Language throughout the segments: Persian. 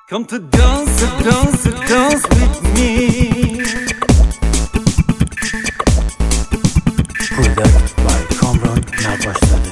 Come to dance with me. Product by Kamran Navbashzade.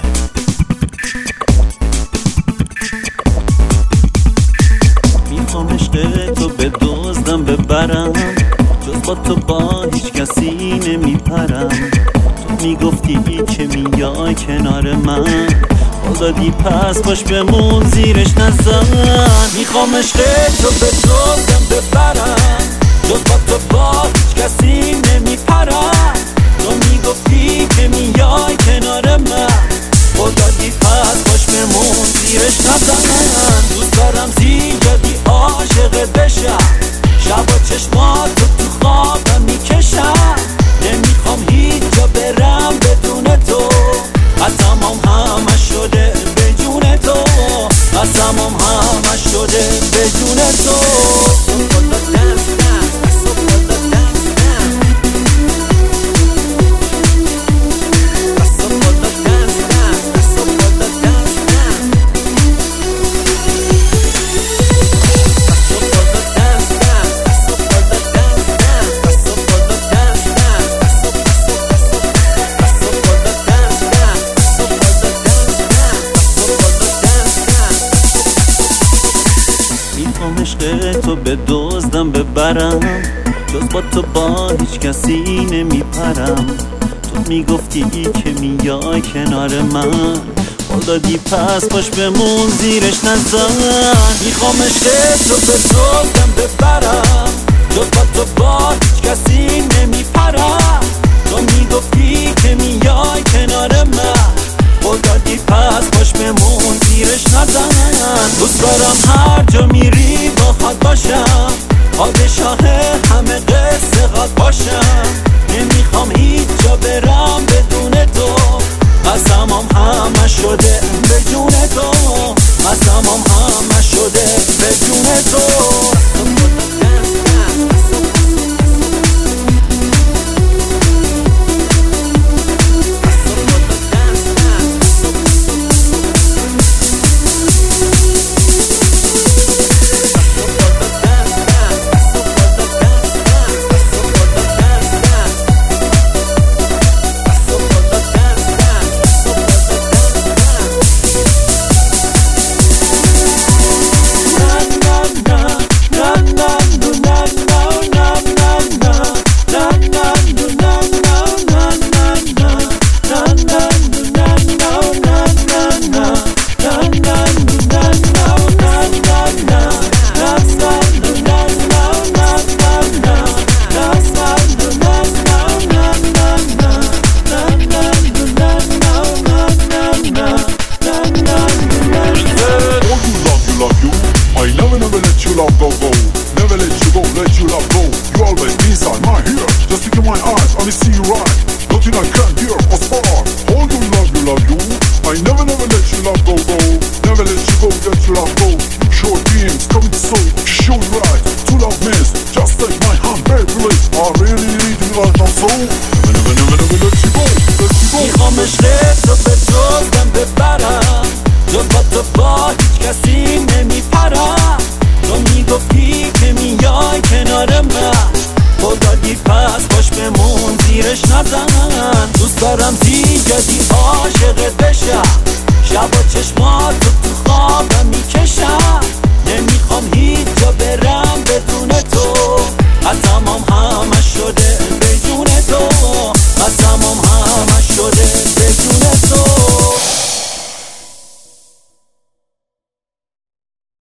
میخوام عشق تو بدزدم ببرم، جز با تو با هیچ کسی نمیپرم. تو میگفتی که میای کنار من، حال دادی پس باش بمون زیرش نزن. میخوام عشق تو بدزدم ببرم، جز با تو با هیچ کسی نمیپرم. تو میگفتی که میای کنار من، حال دادی پس باش بمون زیرش نزن. دوست دارم زیادی عاشق بشم، شبا چشماتو تو خوابم میکشم. نمیخوام هیچ جا برم بدون تو، قسمم همه شده به جون تو، قسمم همه شده به جون تو. میخوام عشق تو بدزدم ببرم، جز با تو با هیچ کسی نمیپرم. تو میگفتی که میای کنار من، حال دادی پس باش بمون زیرش نزن. میخوام عشق تو بدزدم ببرم، جز با تو با هیچ کسی نمیپرم. تو میگفتی که میای کنار من، حال دادی پس باش بمون زیرش نزن. دوست دارم هر جا میری با خود باشم، پادشاه همه قصه قد باشم. نمیخوام هیچ جا برم بدون تو، قسمم همه شده به جون تو، قسمم همه شده به جون تو. Never let you go, let you love go. You always be inside my ear. Just look in my eyes, only see you right. Nothing I can't hear or spark. Hold you, love you. I never let you love go. Never let you go, let you love go. Short dreams coming so, show you right. To love miss, just take my hand, baby please. I really need you like my soul. Never let you go, let you go. میخوام عشق تو بدزدم ببرم، جز با تو با هیچ کسی نمیپرم. تو میگفتی که میای کنار من، حال دادی پس باش بمون زیرش نزن. دوست دارم زیادی عاشق بشم، شبا چشماتو